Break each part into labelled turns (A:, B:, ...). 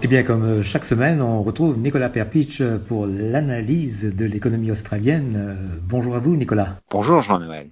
A: Eh bien, comme chaque semaine, on retrouve Nicolas Perpich pour l'analyse de l'économie australienne. Bonjour à vous, Nicolas.
B: Bonjour Jean-Noël.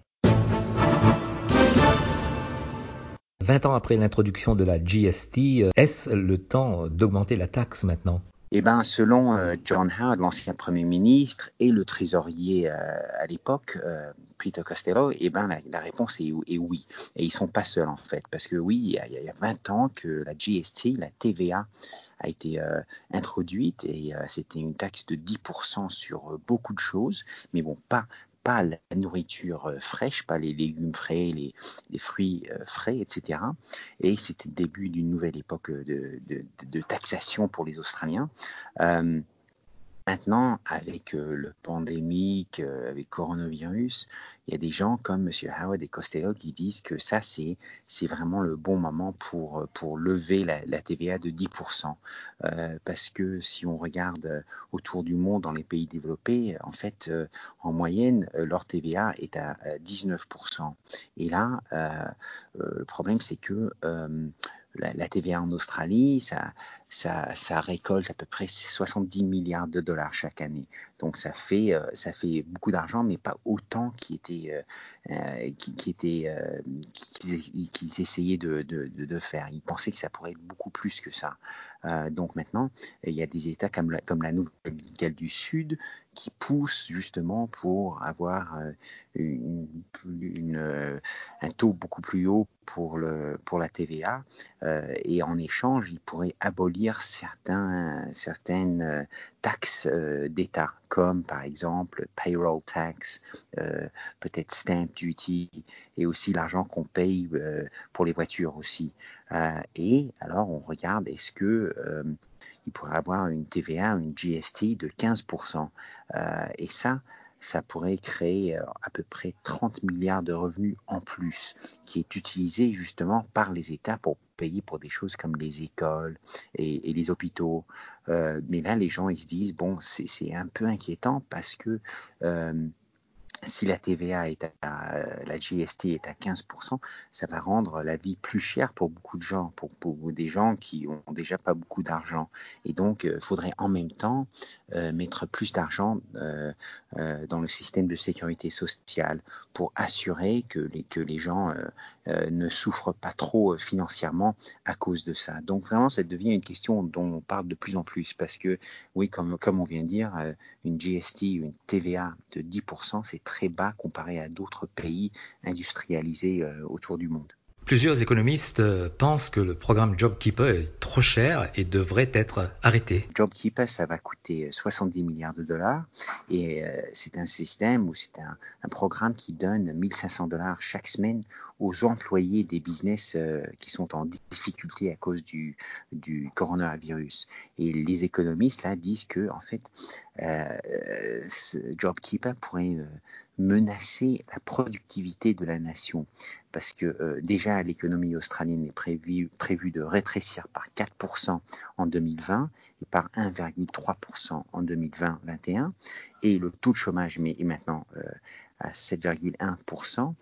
C: 20 ans après l'introduction de la GST, est-ce le temps d'augmenter la taxe maintenant?
B: Eh bien, selon John Howard, l'ancien Premier ministre, et le trésorier à l'époque, Peter Costello, eh ben, la réponse est oui. Et ils ne sont pas seuls, en fait. Parce que oui, il y a 20 ans que la GST, la TVA, a été introduite et c'était une taxe de 10% sur beaucoup de choses, mais bon, pas la nourriture fraîche, pas les légumes frais, les fruits frais, etc. Et c'était le début d'une nouvelle époque de taxation pour les Australiens. Euh, Maintenant, avec le pandémique, avec coronavirus, il y a des gens comme M. Howard et Costello qui disent que ça, c'est vraiment le bon moment pour lever la TVA de 10%. Parce que si on regarde autour du monde, dans les pays développés, en fait, en moyenne, leur TVA est à 19%. Et là, le problème, c'est que la TVA en Australie, ça récolte à peu près 70 milliards de dollars chaque année. Donc ça fait beaucoup d'argent, mais pas autant qu'ils essayaient de faire. Ils pensaient que ça pourrait être beaucoup plus que ça. Donc maintenant, il y a des États comme la Nouvelle-Galles du Sud qui poussent justement pour avoir un taux beaucoup plus haut pour la TVA, et en échange, ils pourraient abolir certaines taxes d'État, comme par exemple payroll tax, peut-être stamp duty, et aussi l'argent qu'on paye pour les voitures aussi. Et alors, on regarde, est-ce que il pourrait avoir une TVA, une GST de 15%. Et ça pourrait créer à peu près 30 milliards de revenus en plus, qui est utilisé justement par les États pour payer pour des choses comme les écoles et les hôpitaux. Mais là, les gens, ils se disent, bon, c'est un peu inquiétant parce que si la TVA la GST est à 15%, ça va rendre la vie plus chère pour beaucoup de gens, pour des gens qui ont déjà pas beaucoup d'argent. Et donc, il faudrait en même temps mettre plus d'argent dans le système de sécurité sociale pour assurer que les gens ne souffrent pas trop financièrement à cause de ça. Donc vraiment, ça devient une question dont on parle de plus en plus parce que, oui, comme on vient de dire, une GST, une TVA de 10%, c'est très bas comparé à d'autres pays industrialisés autour du monde.
C: Plusieurs économistes pensent que le programme JobKeeper est trop cher et devrait être arrêté.
B: JobKeeper, ça va coûter 70 milliards de dollars et c'est un système ou c'est un programme qui donne 1500 dollars chaque semaine aux employés des business qui sont en difficulté à cause du coronavirus. Et les économistes là disent que en fait, ce JobKeeper pourrait menacer la productivité de la nation parce que déjà l'économie australienne est prévue de rétrécir par 4% en 2020 et par 1,3% en 2021 et le taux de chômage est maintenant à 7,1%.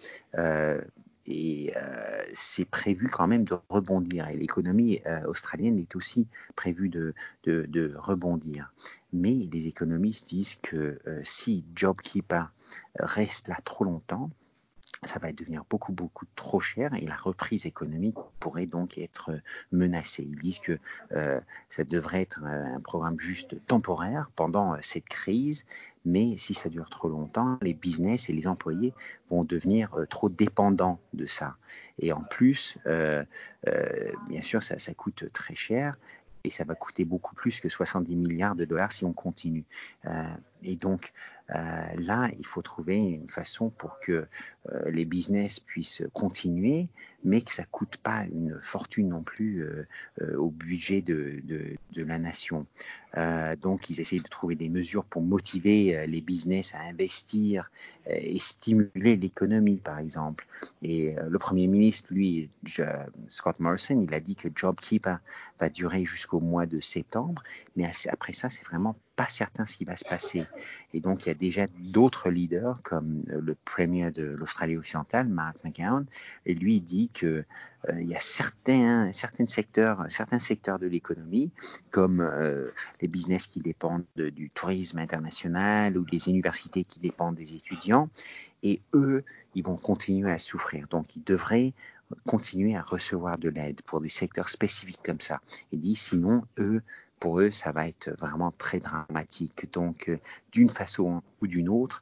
B: C'est prévu quand même de rebondir. Et l'économie australienne est aussi prévue de rebondir. Mais les économistes disent que si JobKeeper reste là trop longtemps, ça va devenir beaucoup trop cher et la reprise économique pourrait donc être menacée. Ils disent que ça devrait être un programme juste temporaire pendant cette crise, mais si ça dure trop longtemps, les business et les employés vont devenir trop dépendants de ça. Et en plus, bien sûr, ça coûte très cher. Et ça va coûter beaucoup plus que 70 milliards de dollars si on continue. Et donc là, il faut trouver une façon pour que les business puissent continuer, mais que ça ne coûte pas une fortune non plus au budget de la nation. Donc, ils essayent de trouver des mesures pour motiver les business à investir et stimuler l'économie, par exemple. Et le Premier ministre, lui, Scott Morrison, il a dit que JobKeeper va durer jusqu'au mois de septembre, mais après ça, c'est vraiment pas certain ce qui va se passer. Et donc, il y a déjà d'autres leaders, comme le premier de l'Australie-Occidentale, Mark McGowan, et lui, il dit que il y a certains secteurs de l'économie, comme les business qui dépendent du tourisme international ou des universités qui dépendent des étudiants, et eux, ils vont continuer à souffrir. Donc, ils devraient continuer à recevoir de l'aide pour des secteurs spécifiques comme ça. Il dit, sinon, pour eux, ça va être vraiment très dramatique. Donc, d'une façon ou d'une autre,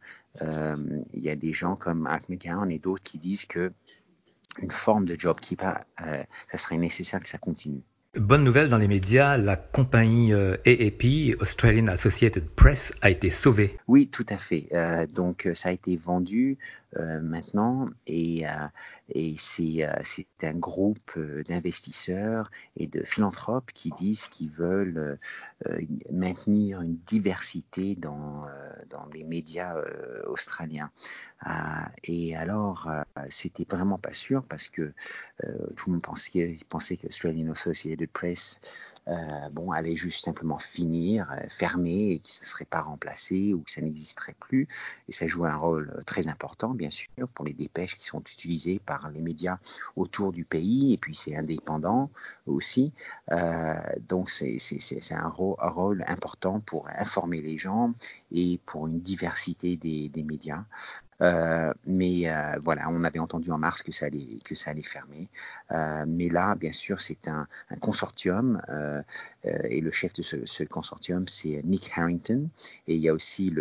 B: il y a des gens comme Mark McGowan et d'autres qui disent que une forme de JobKeeper, ça serait nécessaire que ça continue.
C: Bonne nouvelle dans les médias, la compagnie AAP, Australian Associated Press, a été sauvée.
B: Oui, tout à fait. Donc, ça a été vendu maintenant et c'est un groupe d'investisseurs et de philanthropes qui disent qu'ils veulent maintenir une diversité dans les médias australiens. Et alors, c'était vraiment pas sûr parce que tout le monde pensait que Australian Associated Press allait juste simplement finir, fermer et que ça ne serait pas remplacé ou que ça n'existerait plus. Et ça joue un rôle très important, bien sûr, pour les dépêches qui sont utilisées par les médias autour du pays. Et puis, c'est indépendant aussi. Donc, c'est un rôle important pour informer les gens et pour une diversité des médias. Mais voilà, on avait entendu en mars que ça allait fermer. Mais là, bien sûr, c'est un consortium et le chef de ce consortium, c'est Nick Harrington. Et il y a aussi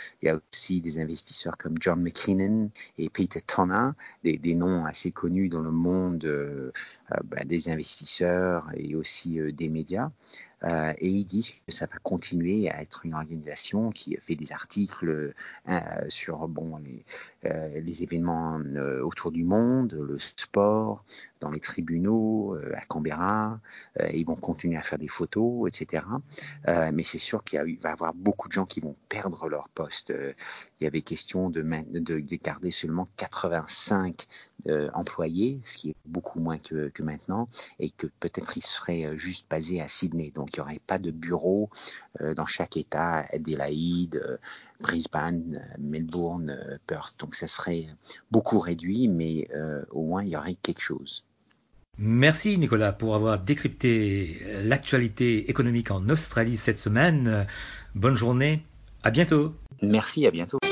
B: des investisseurs comme John McKinnon et Peter Tonner, des noms assez connus dans le monde des investisseurs et aussi des médias. Et ils disent que ça va continuer à être une organisation qui fait des articles sur les événements autour du monde, le sport, dans les tribunaux, à Canberra. Ils vont continuer à faire des photos, etc. Mais c'est sûr qu'il va y avoir beaucoup de gens qui vont perdre leur poste. Il y avait question de garder seulement 85 employés, ce qui est beaucoup moins que maintenant, et que peut-être ils seraient juste basés à Sydney. Donc, il n'y aurait pas de bureau dans chaque État, Adélaïde, Brisbane, Melbourne, Perth. Donc, ça serait beaucoup réduit, mais au moins, il y aurait quelque chose.
C: Merci Nicolas pour avoir décrypté l'actualité économique en Australie cette semaine. Bonne journée, à bientôt.
B: Merci, à bientôt.